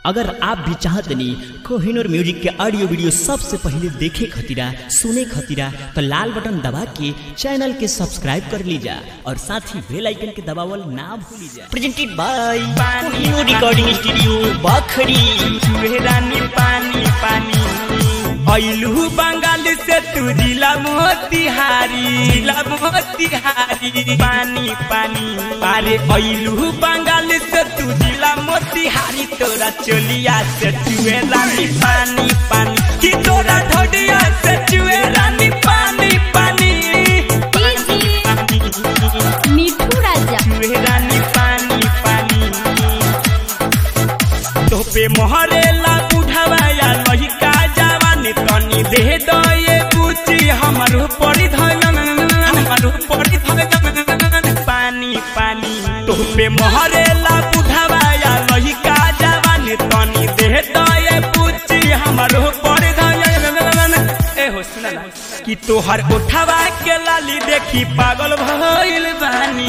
अगर आप भी चाहतनी कोहिनूर म्यूजिक के ऑडियो वीडियो सबसे पहले देखे खतीरा सुने खतीरा तो लाल बटन दबा के चैनल के सब्सक्राइब कर लीजा और साथ ही बेल आइकन के दबावल ना भूलिजा। Presented by Kohinoor recording studio Bakhri. रानी पानी पानी अइलू बंगाल से तू जिला मोतिहारी पानी पानी अरे अइलू बंगाल से तू जिला मोतिहारी तोरा चोलिया से चुए रानी पानी पानी कि तोरा ढोडिया से चुए रानी पानी पानी मिठू राजा चुए रानी पानी पानी तो पे मोहरेला बुढ़ावा या लहिका जवानी तनी दे दो ये बुची हमारो पड़ी पानी पानी तो पे मोहरेला बुढ़ावा या लहिका जवानी तनी दे दो ये बुची हमारो पड़ी ए हो सुना कि तोहर उठावा के लाली देखी पागल भइल बानी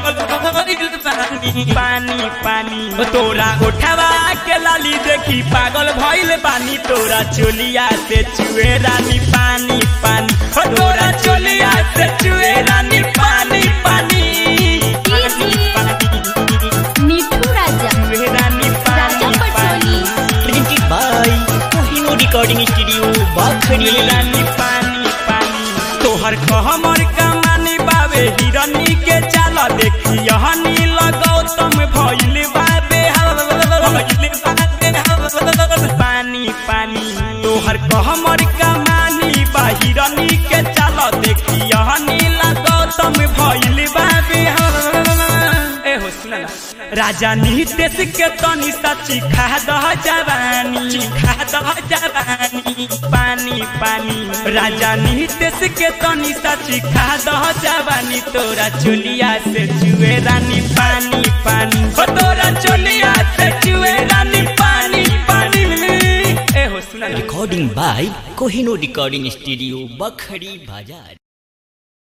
पानी पानी तोरा उठावा के लाली देखी पागल भइल बानी तोरा चोलिया से चुए रानी पानी पानी तोरा चोलिया से चुए रानी पानी पानी मिठू राजा रानी पानी पानी presented by Kohinoor recording studio Bakhri. रानी पानी पानी तोहर कहमर कमानी बाबे हिरनी के चाल देखी हनी लगाओ तुम भइल बाबे पानी पानी तोहर कहमर कमानी बा हिरनी के चाल देखी हनी लगाओ तुम भइल बाबे ए हो सुना राजा नितेश के तनी सच्ची खा दह जवानी पानी पानी राजा नितेश के तनी सच्ची खा दह जवानी तोरा चोलिया से चुए रानी पानी पानी तोरा चोलिया से चुए रानी पानी पानी ए हो सुना recording by Kohinoor recording studio Bakhri बाजार।